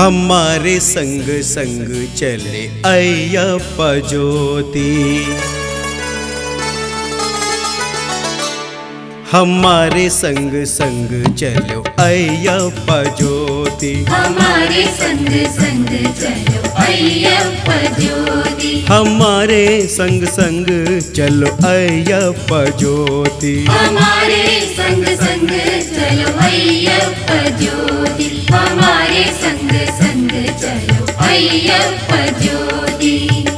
हमारे संग संग चले अय्यप्पा ज्योति। हमारे संग संग चलो अय्यप्पा ज्योति। हमारे संग संग चलो अय्यप्पा ज्योति। हमारे संग संग चलो अय्यप्पा ज्योति। हमारे संग संग चलो अय्यप्पा ज्योति। हमारे संग संग चलो अय्यप्पा ज्योति।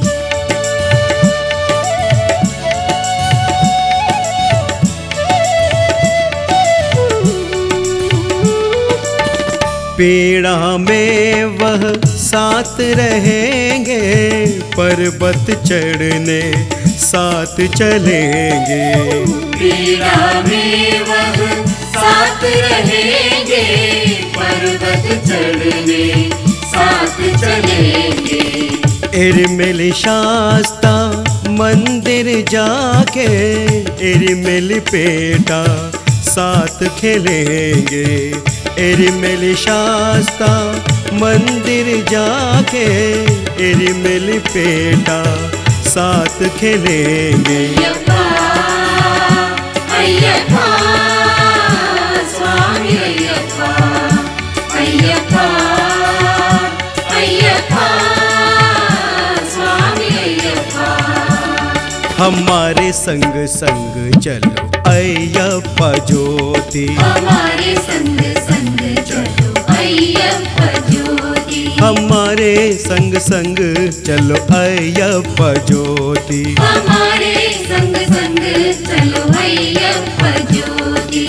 पीड़ा में वह साथ रहेंगे, पर्वत चढ़ने साथ चलेंगे। पीड़ा में वह साथ रहेंगे, पर्वत चढ़ने साथ चलेंगे। इरमिल शास्ता मंदिर जाके इरमिल पेटा साथ खेलेंगे। इरमिल शास्ता मंदिर जाके इरमिल पेटा साथ खेलेंगे। अय्यप्पा अय्यप्पा स्वामी अय्यप्पा अय्यप्पा अय्यप्पा स्वामी अय्यप्पा। हमारे संग संग चलो अय्यप्पा ज्योति। हमारे संग संग चलो अय्यप्पा ज्योति। हमारे संग संग चलो अय्यप्पा ज्योति। हमारे संग संग चलो अय्यप्पा ज्योति।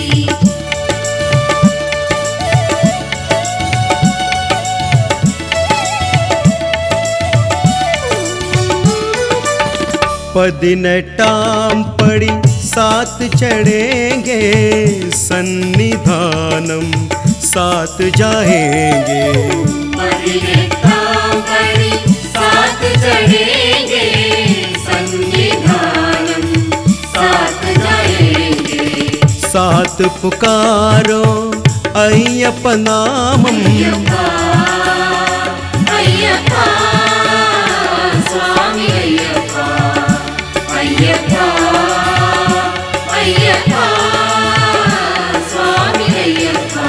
पदिनेट्टाम पड़ी साथ चढ़ेंगे, सन्निधानम साथ जाएंगे। पदिनेट्टाम पड़ी साथ चढ़ेंगे, सन्निधानम साथ जाएंगे। साथ पुकारो अय्यप्पा नामम। अय्यप्पा अय्यप्पा स्वामी अय्यप्पा अय्यप्पा अय्यप्पा स्वामी अय्यप्पा।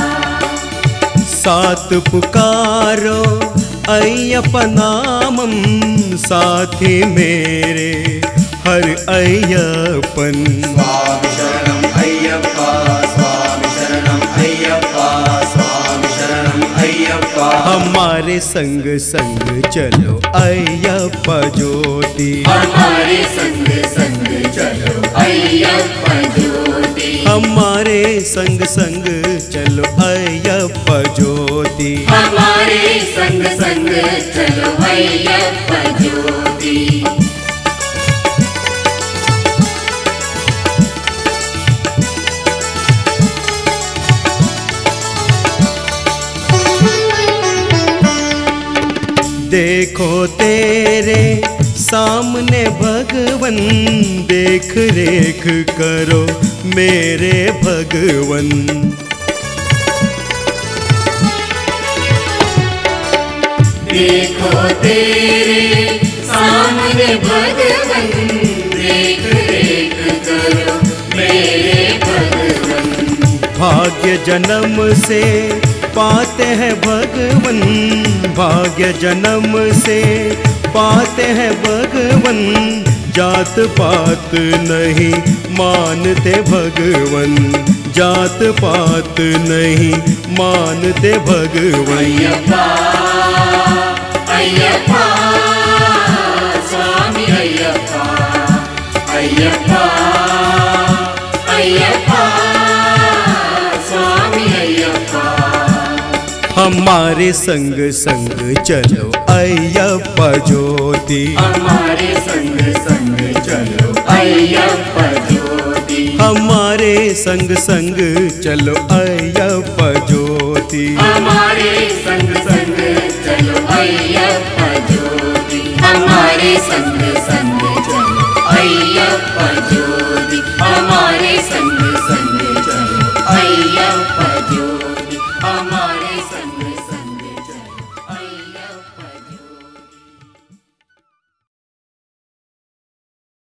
साथ पुकारो अय्यप्पा नामम, साथी मेरे हर अय्यप्पन। स्वामी शरणम अय्यप्पा, स्वामी शरणम अय्यप्पा, स्वामी शरणम अय्यप्पा। हमारे संग संग चलो अय्यप्पा ज्योति। हमारे संग संग चलो अय्यप्पा ज्योति। हमारे संग संग चलो अय्यप्पा ज्योति। हमारे संग संग चलो अय्यप्पा ज्योति। देखो तेरे सामने भगवन, देख रेख करो मेरे भगवन। देखो तेरे सामने भगवन, देख रेख करो मेरे भगवन। भाग्य जन्म से पाते हैं भगवन, भाग्य जन्म से पाते हैं भगवन। जात पात नहीं मानते भगवन, जात पात नहीं मानते भगवन। अय्यप्पा अय्यप्पा स्वामी अय्यप्पा अय्यप्पा अय्यप्पा स्वामी अय्यप्पा। हमारे संग संग चलो अय्यप्पा ज्योति। हमारे संग संग चलो अय्यप्पा ज्योति। हमारे संग संग चलो अय्यप्पा ज्योति। हमारे संग संग चलो अय्यप्पा ज्योति। हमारे संग संग